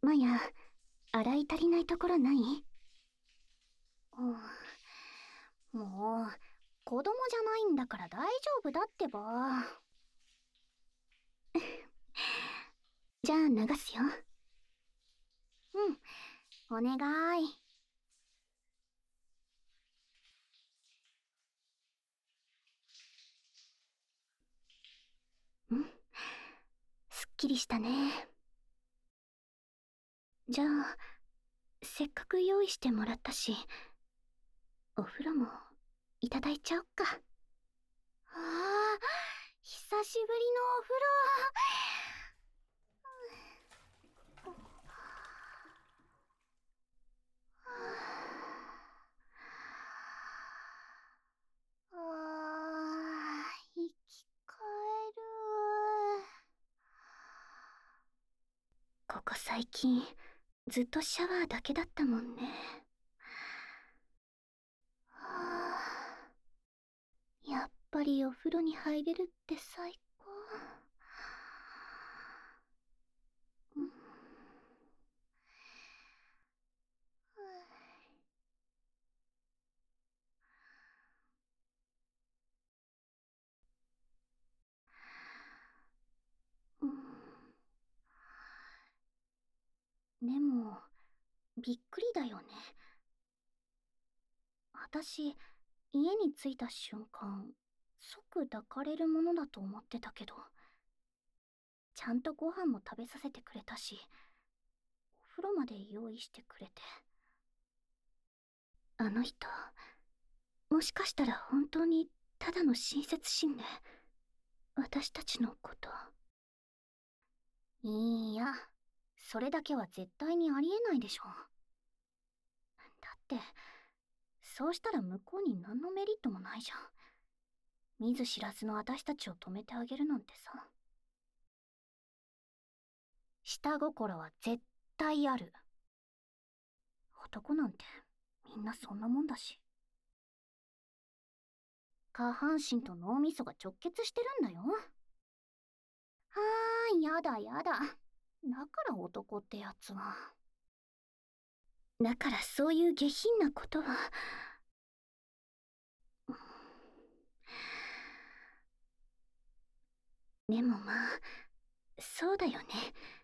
マヤ、洗い足りないところない？もう、子供じゃないんだから大丈夫だってば。じゃあ流すよ。うん、お願い。すっきりしたね。じゃあ、せっかく用意してもらったし、お風呂もいただいちゃおっか。ああ、久しぶりのお風呂。生き返る。ここ最近ずっとシャワーだけだったもんね。やっぱりお風呂に入れるって最高。でもびっくりだよね。私、家に着いた瞬間即抱かれるものだと思ってたけど、ちゃんとご飯も食べさせてくれたし、お風呂まで用意してくれて。あの人、もしかしたら本当にただの親切心で私たちのこと。いや、それだけは絶対にありえないでしょ。だって、そうしたら向こうに何のメリットもないじゃん。見ず知らずの私たちを止めてあげるなんてさ。下心は絶対ある。男なんてみんなそんなもんだし。下半身と脳みそが直結してるんだよ。やだやだ。だから男ってやつは。だからそういう下品なことは。でもまあ、そうだよね。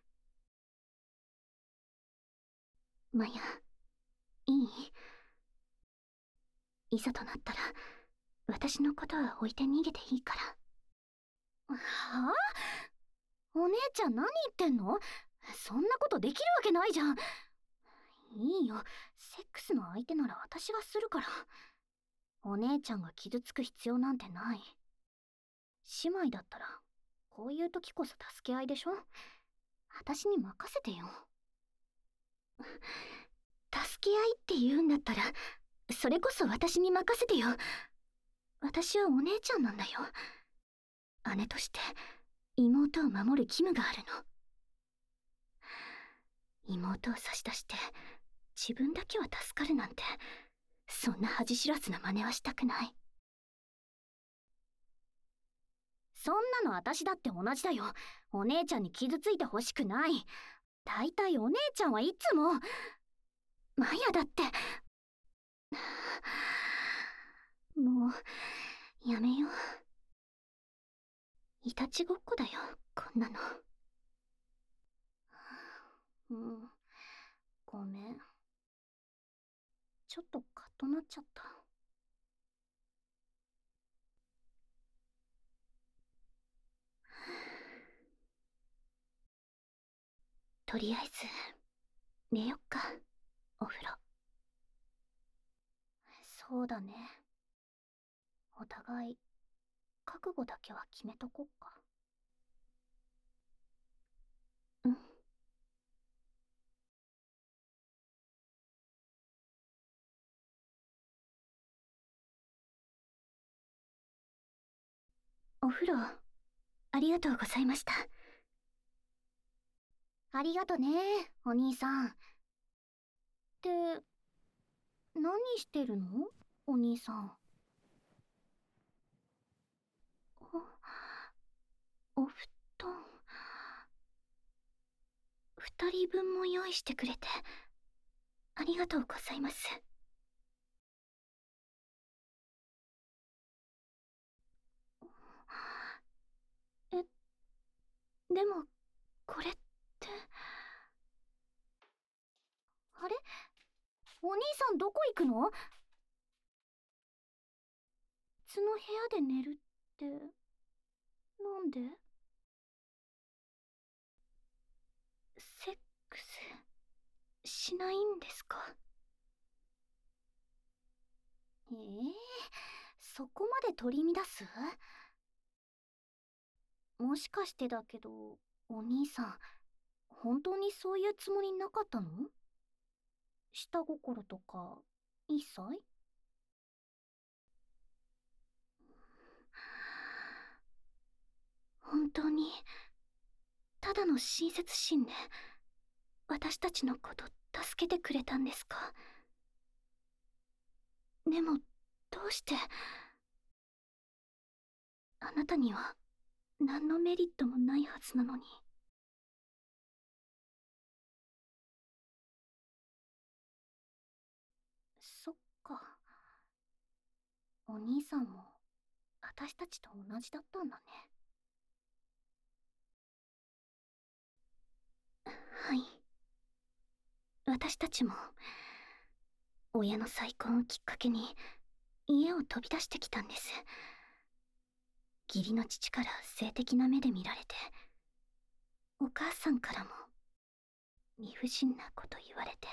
マヤ、いいざとなったら、私のことは置いて逃げていいから。はあ？お姉ちゃん何言ってんの？そんなことできるわけないじゃん。いいよ、セックスの相手なら私がするから。お姉ちゃんが傷つく必要なんてない。姉妹だったら、こういう時こそ助け合いでしょ？私に任せてよ。助け合いって言うんだったら、それこそ私に任せてよ。私はお姉ちゃんなんだよ。姉として妹を守る義務があるの。妹を差し出して自分だけは助かるなんて、そんな恥知らずな真似はしたくない。そんなの私だって同じだよ。お姉ちゃんに傷ついてほしくない。だいたいお姉ちゃんはいつも。マヤだって。もうやめよう。いたちごっこだよ、こんなの。ごめん。ちょっとカッとなっちゃった。とりあえず寝よっか、お風呂。そうだね。お互い覚悟だけは決めとこっか。うん。お風呂ありがとうございました。ありがとね、お兄さん。って何してるの、お兄さん。お布団。布二人分も用意してくれてありがとうございます。え、でもこれって。あれ、お兄さんどこ行くの？別の部屋で寝るってなんで？セックスしないんですか？そこまで取り乱す？もしかしてだけど、お兄さん本当にそういうつもりなかったの？下心とか一切？本当にただの親切心で私たちのこと助けてくれたんですか？でもどうして？あなたには何のメリットもないはずなのに。そっか、お兄さんも私たちと同じだったんだね。はい、私たちも親の再婚をきっかけに家を飛び出してきたんです。義理の父から性的な目で見られて、お母さんからも理不尽なこと言われて、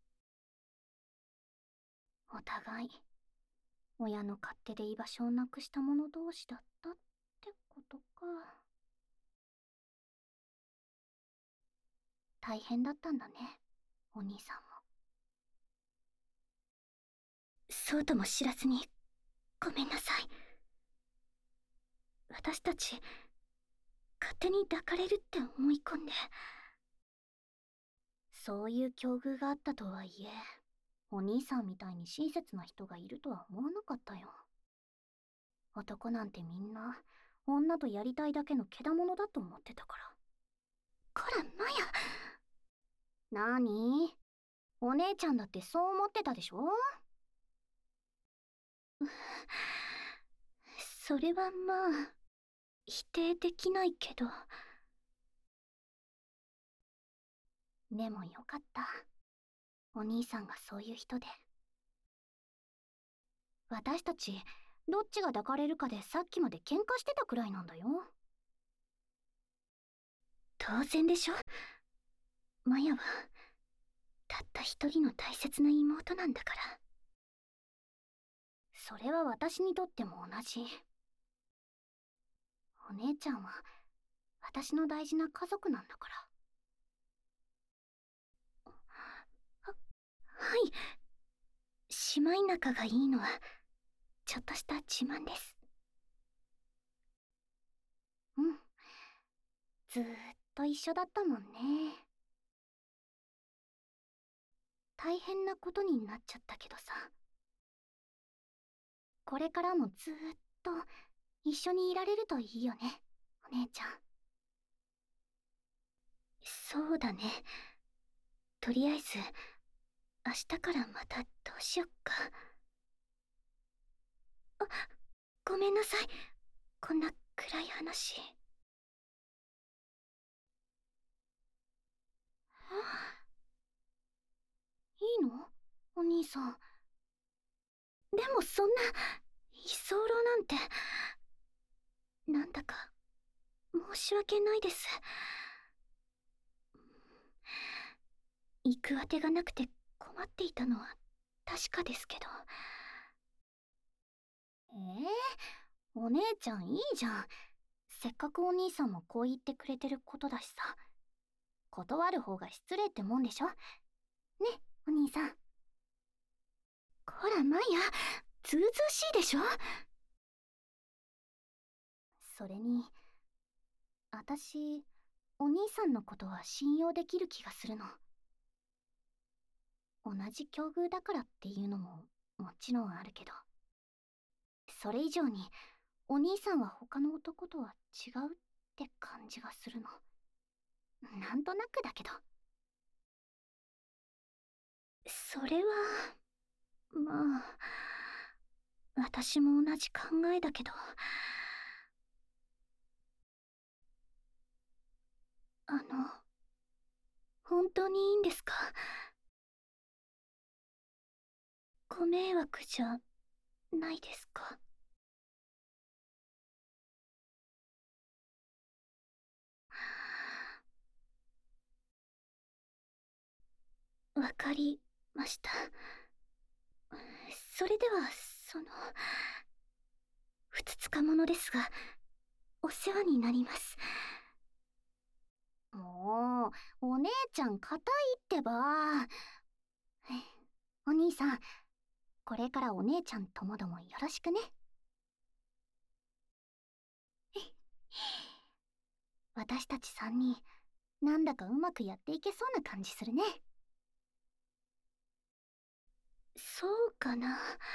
お互い親の勝手で居場所をなくした者同士だったってことか。大変だったんだね、お兄さんも。そうとも知らずにごめんなさい。私たち勝手に抱かれるって思い込んで。そういう境遇があったとはいえ、お兄さんみたいに親切な人がいるとは思わなかったよ。男なんてみんな女とやりたいだけのけだものだと思ってたから。こらマヤ。なに？お姉ちゃんだってそう思ってたでしょ？それはまあ否定できないけど。でもよかった、お兄さんがそういう人で。私たちどっちが抱かれるかでさっきまで喧嘩してたくらいなんだよ。当然でしょ。マヤはたった一人の大切な妹なんだから。それは私にとっても同じ。お姉ちゃんは私の大事な家族なんだから。はい、姉妹仲がいいのはちょっとした自慢です。うん、ずーっと一緒だったもんね。大変なことになっちゃったけどさ、これからもずーっと一緒にいられるといいよね、お姉ちゃん。そうだね。とりあえず明日からまたどうしよっか。あ、ごめんなさい、こんな暗い話。いいの？お兄さん。でもそんな居候なんて。なんだか申し訳ないです。行くあてがなくて困っていたのは確かですけど。お姉ちゃんいいじゃん。せっかくお兄さんもこう言ってくれてることだしさ。断る方が失礼ってもんでしょ。ね、お兄さん。こらマヤ、ずうずうしいでしょ。それに私、お兄さんのことは信用できる気がするの。同じ境遇だからっていうのももちろんあるけど、それ以上にお兄さんは他の男とは違うって感じがするの。なんとなくだけど。 それは、まあ、私も同じ考えだけど、本当にいいんですか？ご迷惑じゃないですか？わかりました。それでは、ふつつか者ですが、お世話になります。もう、お姉ちゃん硬いってば。お兄さん、これからお姉ちゃんともどもよろしくね。私たち3人、なんだかうまくやっていけそうな感じするね。そうかな。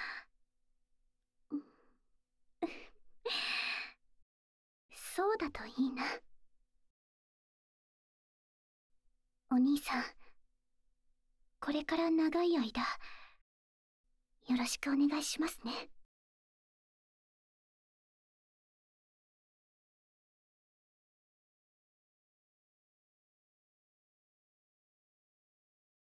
そうだといいな。お兄さん、これから長い間、よろしくお願いしますね。